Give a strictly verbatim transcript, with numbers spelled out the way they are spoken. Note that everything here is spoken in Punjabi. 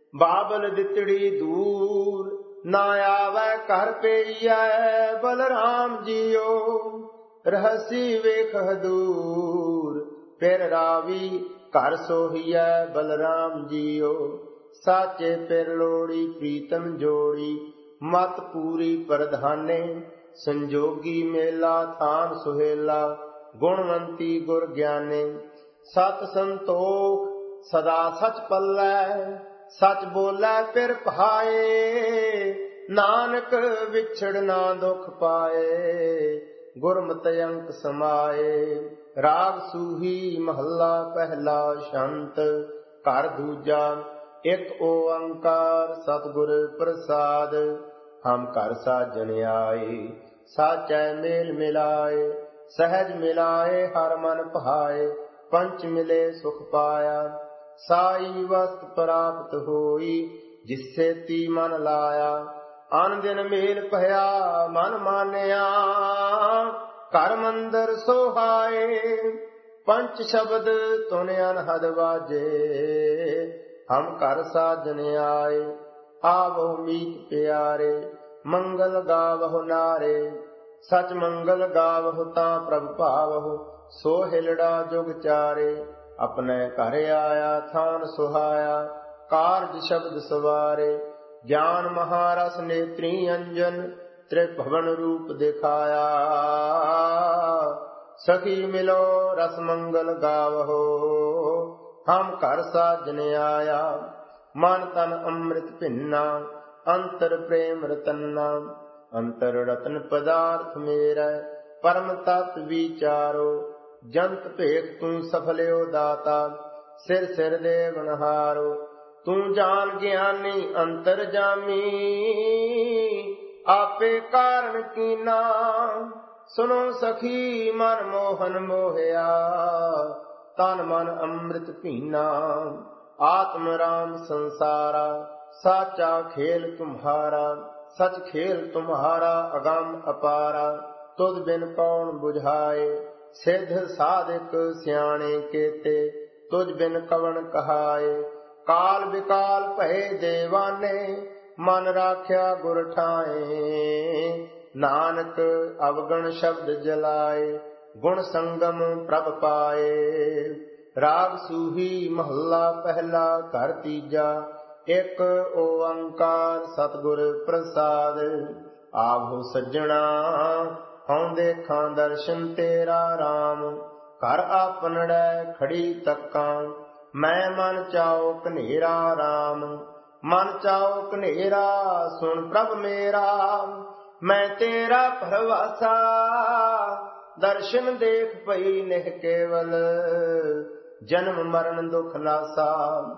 ਬਾਬਲ ਦਿੱਤੜੀ ਦੂਰ, ਨਾ ਆਵੈ ਘਰ ਪਈਐ ਬਲਰਾਮ ਜੀਓ। ਰਹਸੀ ਵੇਖ ਦੂਰ, ਫਿਰ ਰਾਵੀ ਘਰ ਸੋਹੀਐ ਬਲਰਾਮ ਜੀਓ। ਸਾਚੇ ਫਿਰ ਲੋੜੀ ਪ੍ਰੀਤਮ ਜੋੜੀ, ਮਤ ਪੂਰੀ ਪ੍ਰਧਾਨੇ। ਸੰਜੋਗੀ ਮੇਲਾ ਥਾਨ ਸੁਹੇਲਾ, ਗੁਣਵੰਤੀ ਗੁਰ ਗਿਆਨੇ। ਸਤ ਸੰਤੋਖ ਸਦਾ ਸਚ ਪੱਲੈ, ਸਚ ਬੋਲੇ ਫਿਰ ਭਾਏ। ਨਾਨਕ ਵਿਛੜ ਨਾ ਦੁਖ ਪਾਏ, ਗੁਰਮਤਿ ਅੰਕ ਸਮਾਏ। ਰਾਗ ਸੂਹੀ ਮਹੱਲਾ ਪਹਿਲਾ ਸ਼ੰਤ। ਘਰ ਦੂਜਾ ਇੱਕ ਓੰਕਾਰ ਸਤਿਗੁਰ ਪ੍ਰਸਾਦ। ਹਮ ਘਰ ਸਾਜਣ ਆਏ, ਸਾਚੈ ਮੇਲ ਮਿਲਾਏ। ਸਹਿਜ ਮਿਲਾਏ ਹਰ ਮਨ ਭਾਏ, ਪੰਚ ਮਿਲੇ ਸੁਖ ਪਾਇਆ। ਸਾਈ ਵਸਤ ਪ੍ਰਾਪਤ ਹੋਈ, ਜਿਸੇ ਤੀ ਮਨ ਲਾਇਆ। ਅਨ ਦਿਨ ਮੇਲ ਭਇਆ ਮਨ ਮਾਨਿਆ, ਘਰ ਮੰਦਰ ਸੋਹਾਏ। ਪੰਚ ਸ਼ਬਦ ਧੁਨ ਅਨਹਦ ਵਾਜੇ, ਹਮ ਘਰ ਸਾਜਨ ਆਏ। ਆਵੋ ਮੀਤ ਪਿਆਰੇ, ਮੰਗਲ ਗਾਵਹੁ ਨਾਰੇ। ਸਚ ਮੰਗਲ ਗਾਵਹੁ ਤਾਂ ਪ੍ਰਭ ਭਾਵਹੁ, ਸੋ ਹਿਲੜਾ ਜੁਗ ਚਾਰੇ। ਆਪਣੇ ਘਰ ਆਇਆ ਥਾਨ ਸੁਹਾਇਆ, ਕਾਰਜ ਸ਼ਬਦ ਸਵਾਰੇ। ਗਿਆਨ ਮਹਾਰਸ ਨੇਤਰੀ ਅੰਜਨ, ਤ੍ਰਿਭਵਨ ਰੂਪ ਦਿਖਾਇਆ। ਸਖੀ ਮਿਲੋ ਰਸ ਮੰਗਲ ਗਾਵਹੋ, ਹਮ ਘਰ ਸਾਜਨ ਆਇਆ। ਮਨ ਤਨ ਅੰਮ੍ਰਿਤ ਭਿੰਨਾ, ਅੰਤਰ ਪ੍ਰੇਮ ਰਤਨਾ। ਅੰਤਰ ਰਤਨ ਪਦਾਰਥ ਮੇਰਾ, ਪਰਮ ਤਤ ਵਿਚਾਰੋ। ਜੰਤ ਭੇਖ ਤੂੰ ਸਫਲਿਓ ਦਾਤਾ, ਸਿਰ ਸਿਰ ਦੇਵਨਹਾਰੋ। ਤੂੰ ਜਾਣ ਗਿਆਨੀ ਅੰਤਰ ਜਾਮੀ, ਆਪੇ ਕਾਰਨ ਕੀਨਾ। ਸੁਨੋ ਸਖੀ ਮਨ ਮੋਹਨ ਮੋਹਿਆ, ਤਨ ਮਨ ਅੰਮ੍ਰਿਤ ਪੀਨਾ। ਆਤਮ ਰਾਮ ਸੰਸਾਰਾ, ਸਾਚਾ ਖੇਲ ਤੁਮਹਾਰਾ। ਸਚ ਖੇਲ ਤੁਮਹਾਰਾ ਅਗੰਮ ਅਪਾਰਾ, ਤੁਧ ਬਿਨ ਕੌਣ ਬੁਝਾਏ। ਸਿੱਧ ਸਾਧਕ ਸਿਆਣੇ ਕੇਤੇ, ਤੁਝ ਬਿਨ ਕਵਣ ਕਹਾਏ। ਕਾਲ ਵਿਕਾਲ ਭਏ ਦੇਵਾਨੇ, ਮਨ ਰਾਖਿਆ ਗੁਰ ਠਾਏ। ਨਾਨਕ ਅਵਗਣ ਸ਼ਬਦ ਜਲਾਏ, ਗੁਣ ਸੰਗਮ ਪ੍ਰਭ ਪਾਏ। ਰਾਗ ਸੂਹੀ ਮਹੱਲਾ ਪਹਿਲਾ ਘਰ ਤੀਜਾ। ਇੱਕ ਓੰਕਾਰ ਸਤਿਗੁਰ ਪ੍ਰਸਾਦ। ਆਵੋ ਸੱਜਣਾ ਹਉ ਦੇਖਾਂ ਦਰਸ਼ਨ ਤੇਰਾ ਰਾਮ। ਘਰ ਆਪਨੜੈ ਖੜੀ ਤੱਕਾਂ, ਮੈਂ ਮਨ ਚਾਉ ਕਨੇਰਾ ਰਾਮ। ਮਨ ਚਾਉ ਕਨੇਰਾ ਸੁਣ ਪ੍ਰਭ ਮੇਰਾ, ਮੈਂ ਤੇਰਾ ਪਰਵਾਸਾ। ਦਰਸ਼ਨ ਦੇਖ ਪਈ ਨਿਹ ਕੇਵਲ, ਜਨਮ ਮਰਨ ਦੁਖ ਨਾਸਾ।